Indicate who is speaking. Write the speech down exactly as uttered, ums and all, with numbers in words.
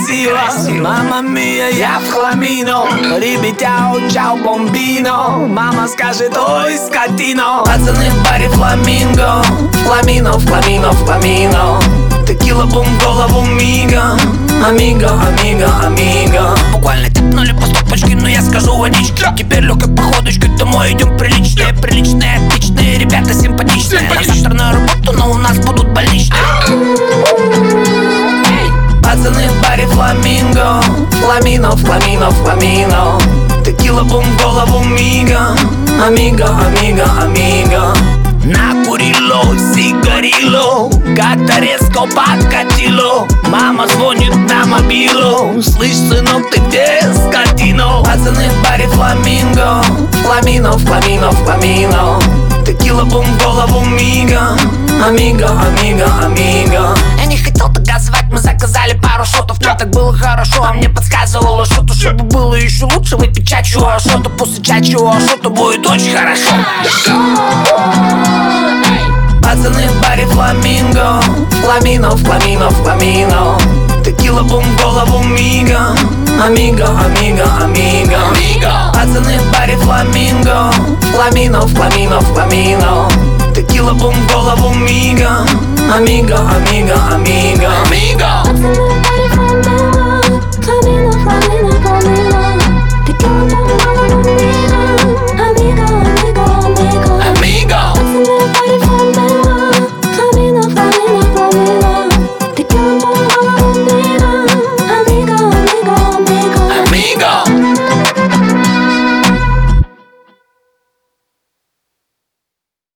Speaker 1: красиво. Мама мия, я в хламино. Ребятя, чао, бомбино. Мама скажет, ой, скотино. Пацаны в баре фламинго. Фламино, фламино, фламино. Текила, бум, голову мига. Амиго, амиго, амиго. Буквально тяпнули по стопочке, но я скажу водички. Теперь легкой походочкой домой идем приличные. Приличные, отличные, ребята симпатичные. На завтра на работу, но у нас будут больничные. Пацаны в баре фламинго. Фламино, фламино, фламино. Текила, бум, голову мига. Амиго, амиго, амиго. Накурило, сигарило, как-то резко подкатило. Мама звонит на мобилу. Слышь, сынок, ты где, скотино? Пацаны в баре фламинго. Фламино, фламино, фламино. Текила, бум, голову мига. Амиго, амиго, амиго. Я не хотел так газовать, мы заказали пару шотов. Мне так было хорошо, а мне подсказывало что-то. Чтобы было еще лучше, выпить чачу, а что-то после чачу, а что-то будет очень хорошо. Пацаны в баре фламинго. Фламино, фламино, фламино. Текила, бум, голову мига. Амиго, амиго, амиго. Пацаны в баре фламинго. Фламино, фламино, фламино. Текила, бум, голову мига. Амиго, амиго, амиго.